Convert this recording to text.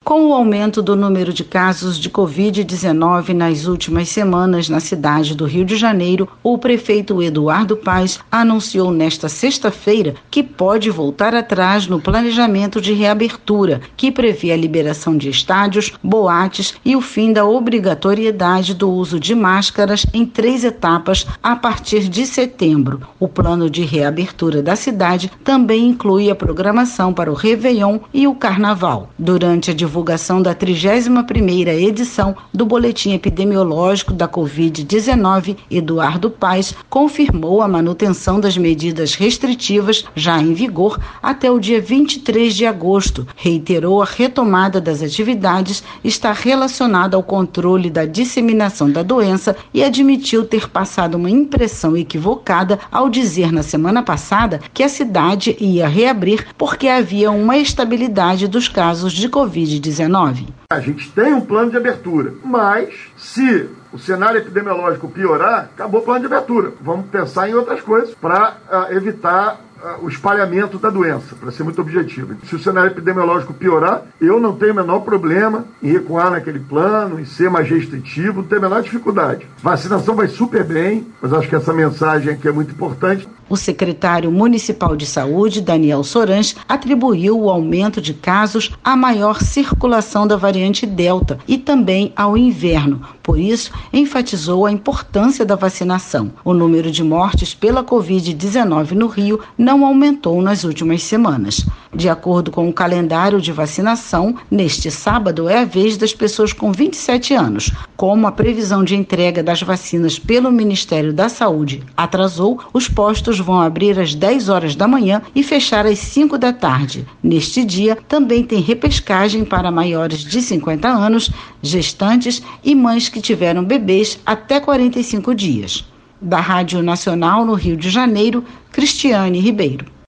Com o aumento do número de casos de Covid-19 nas últimas semanas na cidade do Rio de Janeiro, o prefeito Eduardo Paes anunciou nesta sexta-feira que pode voltar atrás no planejamento de reabertura, que prevê a liberação de estádios, boates e o fim da obrigatoriedade do uso de máscaras em 3 etapas a partir de setembro. O plano de reabertura da cidade também inclui a programação para o Réveillon e o Carnaval. Durante a divulgação da 31ª edição do Boletim Epidemiológico da Covid-19, Eduardo Paes confirmou a manutenção das medidas restritivas já em vigor até o dia 23 de agosto. Reiterou a retomada das atividades está relacionada ao controle da disseminação da doença e admitiu ter passado uma impressão equivocada ao dizer na semana passada que a cidade ia reabrir porque havia uma estabilidade dos casos de Covid-19. A gente tem um plano de abertura, mas se o cenário epidemiológico piorar, acabou o plano de abertura. Vamos pensar em outras coisas para evitar o espalhamento da doença, para ser muito objetivo. Se o cenário epidemiológico piorar, eu não tenho o menor problema em recuar naquele plano, em ser mais restritivo, não tenho a menor dificuldade. Vacinação vai super bem, mas acho que essa mensagem aqui é muito importante. O secretário municipal de saúde, Daniel Sorans, atribuiu o aumento de casos à maior circulação da variante Delta e também ao inverno. Por isso, enfatizou a importância da vacinação. O número de mortes pela Covid-19 no Rio não aumentou nas últimas semanas. De acordo com o calendário de vacinação, neste sábado é a vez das pessoas com 27 anos. Como a previsão de entrega das vacinas pelo Ministério da Saúde atrasou, os postos vão abrir às 10 horas da manhã e fechar às 5 da tarde. Neste dia, também tem repescagem para maiores de 50 anos, gestantes e mães que tiveram bebês até 45 dias. Da Rádio Nacional no Rio de Janeiro, Cristiane Ribeiro.